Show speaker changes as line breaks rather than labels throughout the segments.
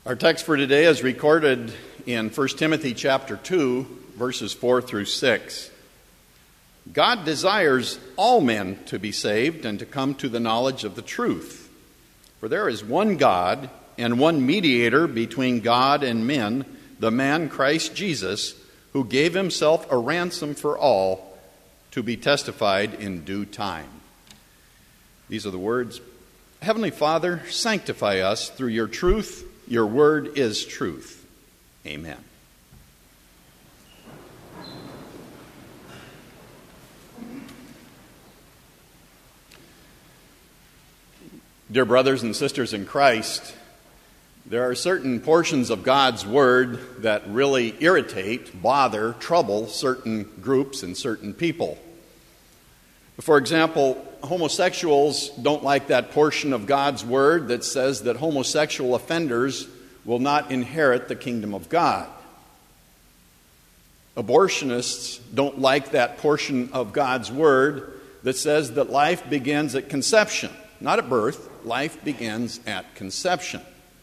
Our text for today is recorded in 1 Timothy chapter 2, verses 4 through 6. God desires all men to be saved and to come to the knowledge of the truth. For there is one God and one mediator between God and men, the man Christ Jesus, who gave himself a ransom for all, to be testified in due time. These are the words. Heavenly Father, sanctify us through your truth. Your word is truth. Amen. Dear brothers and sisters in Christ, there are certain portions of God's word that really irritate, bother, trouble certain groups and certain people. For example, homosexuals don't like that portion of God's word that says that homosexual offenders will not inherit the kingdom of God. Abortionists don't like that portion of God's word that says that life begins at conception. Not at birth, life begins at conception.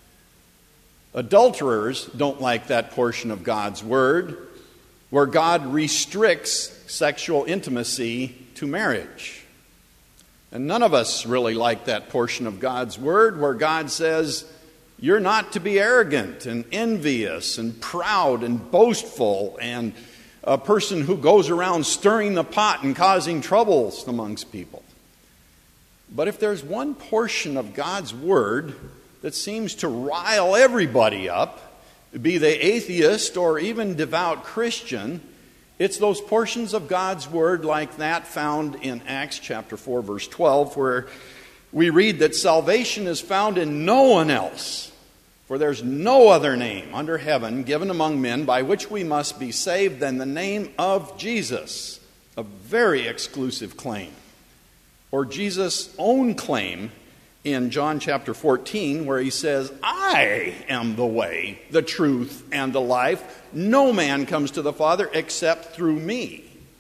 Adulterers don't like that portion of God's word where God restricts sexual intimacy to marriage. And none of us really like that portion of God's word where God says, you're not to be arrogant and envious and proud and boastful and a person who goes around stirring the pot and causing troubles amongst people. But if there's one portion of God's word that seems to rile everybody up, be they atheist or even devout Christian, it's those portions of God's word like that found in Acts chapter 4, verse 12, where we read that salvation is found in no one else, for there's no other name under heaven given among men by which we must be saved than the name of Jesus. A very exclusive claim. Or Jesus' own claim in John chapter 14, where he says, I am the way, the truth, and the life. No man comes to the Father except through me.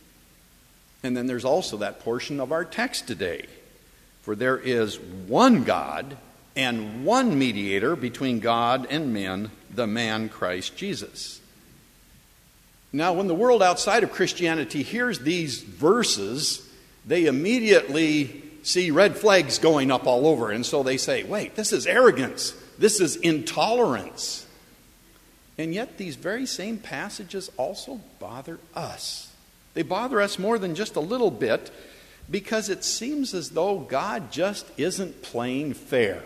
And then there's also that portion of our text today. For there is one God and one mediator between God and men, the man Christ Jesus. Now, when the world outside of Christianity hears these verses, they immediately see red flags going up all over. And so they say, wait, this is arrogance. This is intolerance. And yet these very same passages also bother us. They bother us more than just a little bit because it seems as though God just isn't playing fair.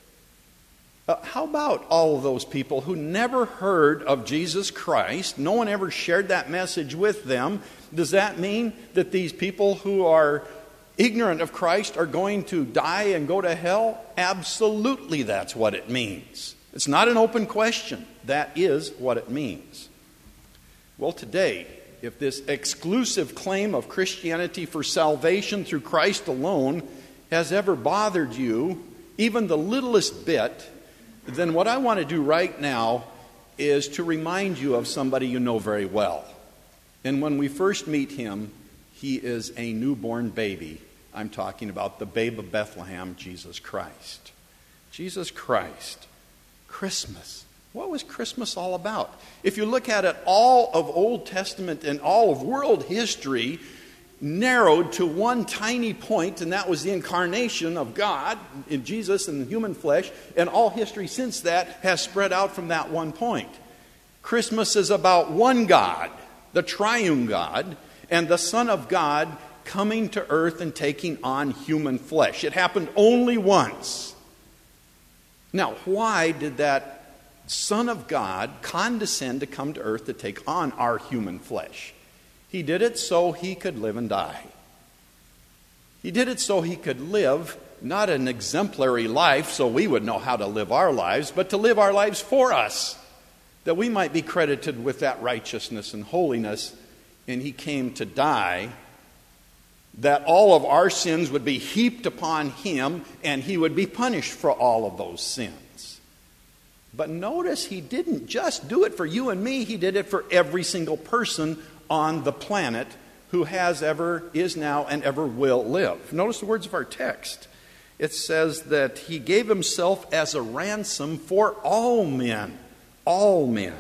How about all of those people who never heard of Jesus Christ? No one ever shared that message with them. Does that mean that these people who are ignorant of Christ are going to die and go to hell? Absolutely, that's what it means. It's not an open question. That is what it means. Well, today, if this exclusive claim of Christianity for salvation through Christ alone has ever bothered you, even the littlest bit, then what I want to do right now is to remind you of somebody you know very well. And when we first meet him, he is a newborn baby. I'm talking about the babe of Bethlehem, Jesus Christ. Jesus Christ. Christmas. What was Christmas all about? If you look at it, all of Old Testament and all of world history narrowed to one tiny point, and that was the incarnation of God in Jesus in the human flesh, and all history since that has spread out from that one point. Christmas is about one God, the triune God, and the Son of God coming to earth and taking on human flesh. It happened only once. Now, why did that Son of God condescend to come to earth to take on our human flesh? He did it so he could live and die. He did it so he could live not an exemplary life so we would know how to live our lives, but to live our lives for us, that we might be credited with that righteousness and holiness. And he came to die that all of our sins would be heaped upon him and he would be punished for all of those sins. But notice he didn't just do it for you and me, he did it for every single person on the planet who has ever, is now, and ever will live. Notice the words of our text. it says that he gave himself as a ransom for all men. All men.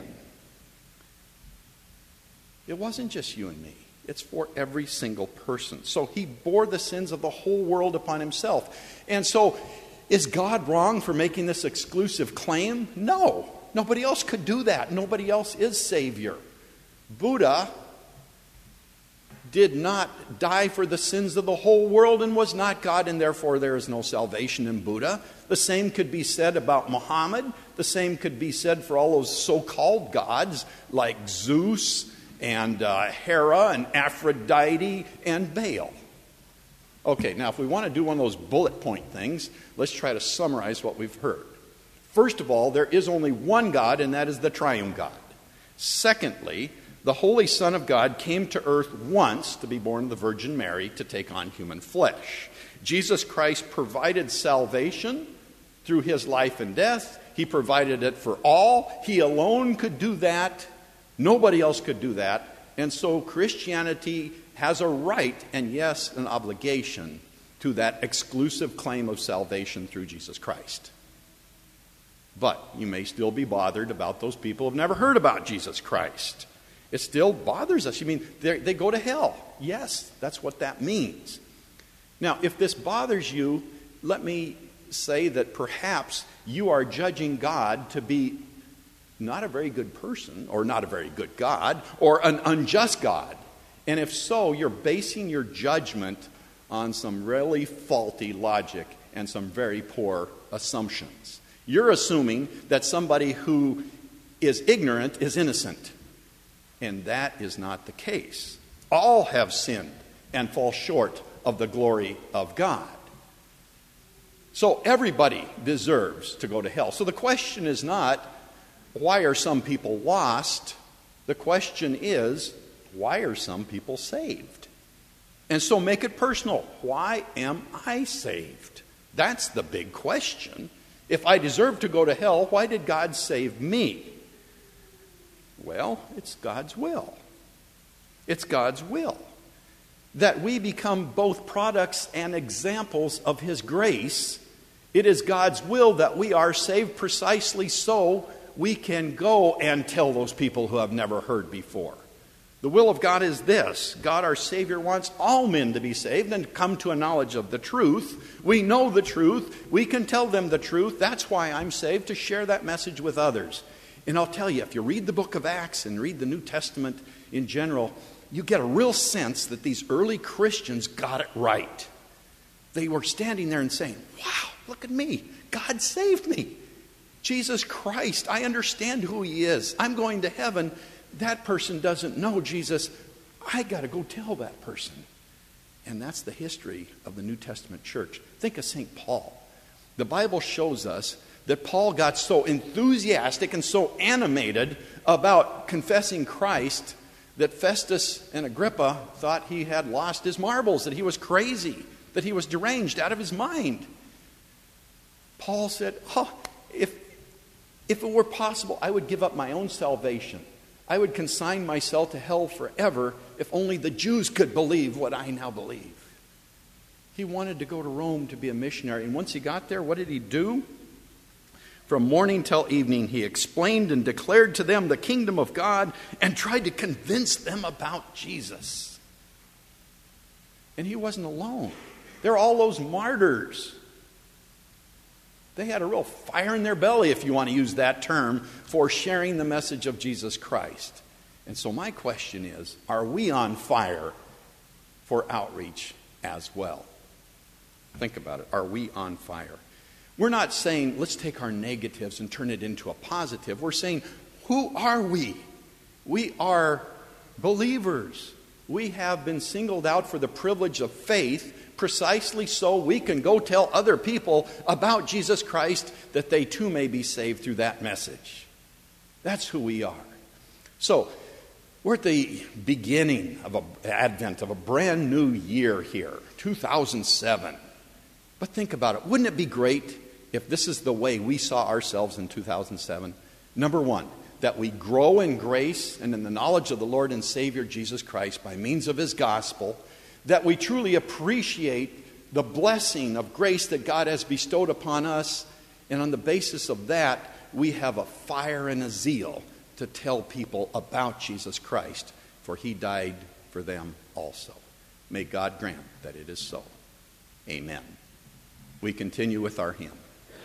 It wasn't just you and me. It's for every single person. So he bore the sins of the whole world upon himself. And so, is God wrong for making this exclusive claim? No. Nobody else could do that. Nobody else is Savior. Buddha did not die for the sins of the whole world and was not God, and therefore there is no salvation in Buddha. The same could be said about Muhammad. The same could be said for all those so-called gods like Zeus and Hera and Aphrodite and Baal. Okay, now if we want to do one of those bullet point things, let's try to summarize what we've heard. First of all, there is only one God, and that is the triune God. Secondly, the Holy Son of God came to earth once to be born of the Virgin Mary to take on human flesh. Jesus Christ provided salvation through his life and death. He provided it for all. He alone could do that. Nobody else could do that. And so Christianity has a right and, yes, an obligation to that exclusive claim of salvation through Jesus Christ. But you may still be bothered about those people who have never heard about Jesus Christ. It still bothers us. You mean they go to hell? Yes, that's what that means. Now, if this bothers you, let me say that perhaps you are judging God to be not a very good person, or not a very good God, or an unjust God. And if so, you're basing your judgment on some really faulty logic and some very poor assumptions. You're assuming that somebody who is ignorant is innocent. And that is not the case. All have sinned and fall short of the glory of God. So everybody deserves to go to hell. So the question is not, why are some people lost? The question is, why are some people saved? And so make it personal. Why am I saved? That's the big question. If I deserve to go to hell, why did God save me? Well, it's God's will. It's God's will that we become both products and examples of his grace. It is God's will that we are saved precisely so we can go and tell those people who have never heard before. The will of God is this. God, our Savior, wants all men to be saved and come to a knowledge of the truth. We know the truth. We can tell them the truth. That's why I'm saved, to share that message with others. And I'll tell you, if you read the book of Acts and read the New Testament in general, you get a real sense that these early Christians got it right. They were standing there and saying, wow, look at me. God saved me. Jesus Christ, I understand who he is. I'm going to heaven. That person doesn't know Jesus. I got to go tell that person. And that's the history of the New Testament church. Think of St. Paul. The Bible shows us that Paul got so enthusiastic and so animated about confessing Christ that Festus and Agrippa thought he had lost his marbles, that he was crazy, that he was deranged out of his mind. Paul said, if it were possible, I would give up my own salvation. I would consign myself to hell forever if only the Jews could believe what I now believe. He wanted to go to Rome to be a missionary. And once he got there, what did he do? From morning till evening, he explained and declared to them the kingdom of God and tried to convince them about Jesus. And he wasn't alone. There are all those martyrs. They had a real fire in their belly, if you want to use that term, for sharing the message of Jesus Christ. And so my question is, are we on fire for outreach as well? Think about it. Are we on fire? We're not saying, let's take our negatives and turn it into a positive. We're saying, who are we? We are believers. We have been singled out for the privilege of faith precisely so we can go tell other people about Jesus Christ, that they too may be saved through that message. That's who we are. So, we're at the beginning of an advent of a brand new year here, 2007. But think about it. Wouldn't it be great if this is the way we saw ourselves in 2007? Number one, that we grow in grace and in the knowledge of the Lord and Savior Jesus Christ by means of his gospel, that we truly appreciate the blessing of grace that God has bestowed upon us. And on the basis of that, we have a fire and a zeal to tell people about Jesus Christ, for he died for them also. May God grant that it is so. Amen. We continue with our hymn.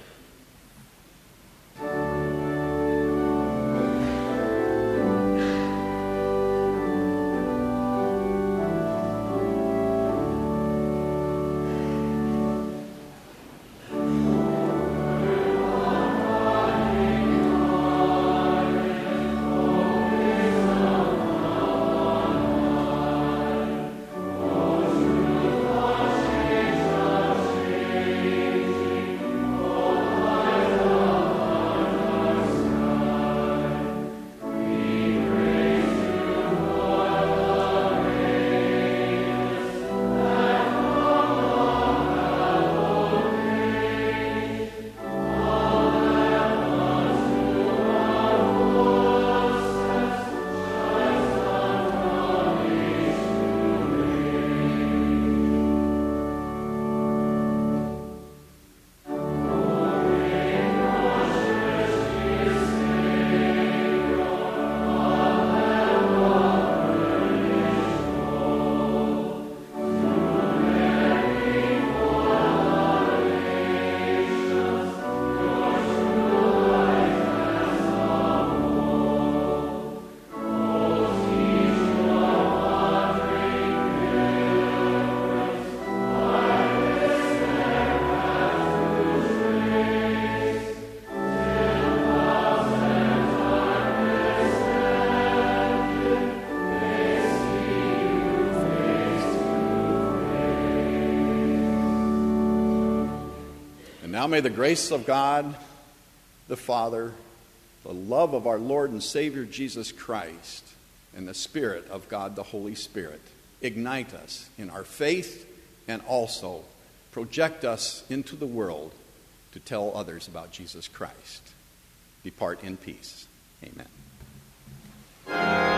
Now may the grace of God, the Father, the love of our Lord and Savior Jesus Christ, and the Spirit of God, the Holy Spirit, ignite us in our faith and also project us into the world to tell others about Jesus Christ. Depart in peace. Amen.